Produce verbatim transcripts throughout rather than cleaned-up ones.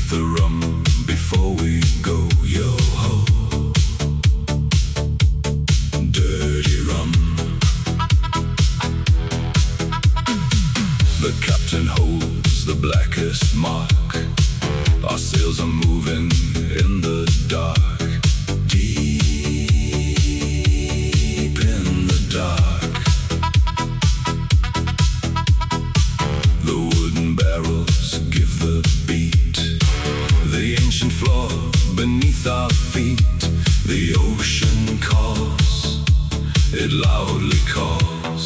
the rum before we go, yo ho. Dirty rum. The captain holds the blackest mark. Our sails are moving in the dark. Deep in the dark. The wooden barrels give the beat. The ancient floor beneath our feet. The ocean calls, it loudly calls.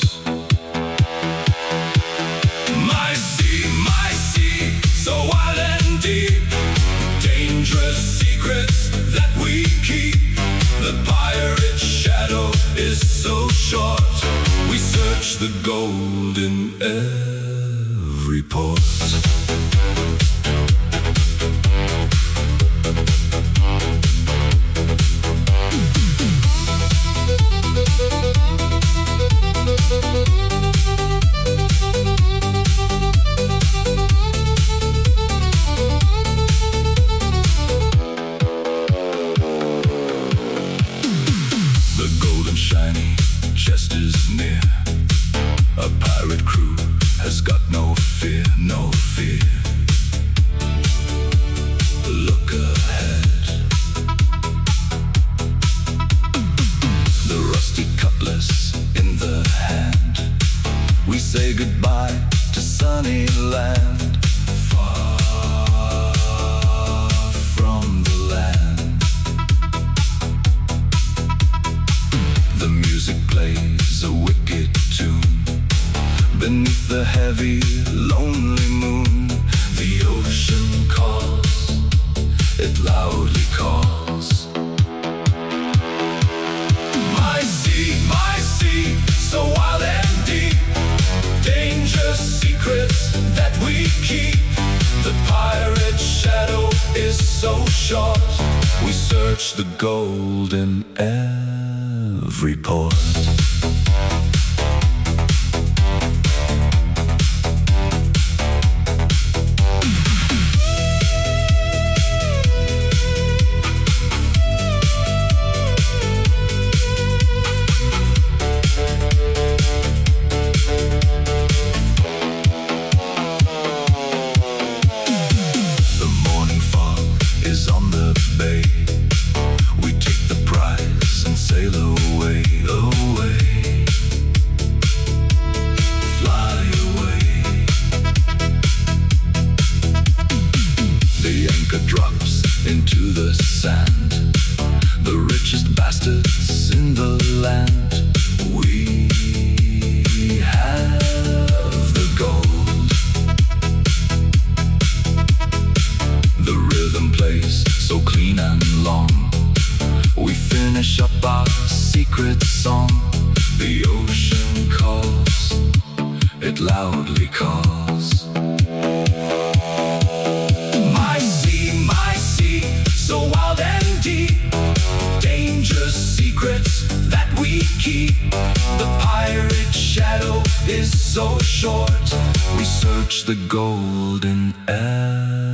My sea, my sea, so wild and deep. Dangerous secrets that we keep. The pirate's shadow is so short. We search the gold in every port. Shiny chest is near. A pirate crew has got no fear, no fear. Look ahead. The rusty cutlass in the hand. We say goodbye to sunny land. Far from the land. The music plays a wicked tune. Beneath the heavy, lonely moon. The ocean calls, it loudly calls. My sea, my sea, so wild and deep. Dangerous secrets that we keep. The pirate's shadow is so short. We search the gold in every port. The morning fog is on the bay. We take the prize and sail away, away. Fly away. The anchor drops into the sand. The richest bastards in the land. We have the gold. The rhythm plays so clean and long. We finish up our secret song. The ocean calls, it loudly calls. My sea, my sea, so wild and deep. Dangerous secrets that we keep. The pirate's shadow is so short. We search the gold in air.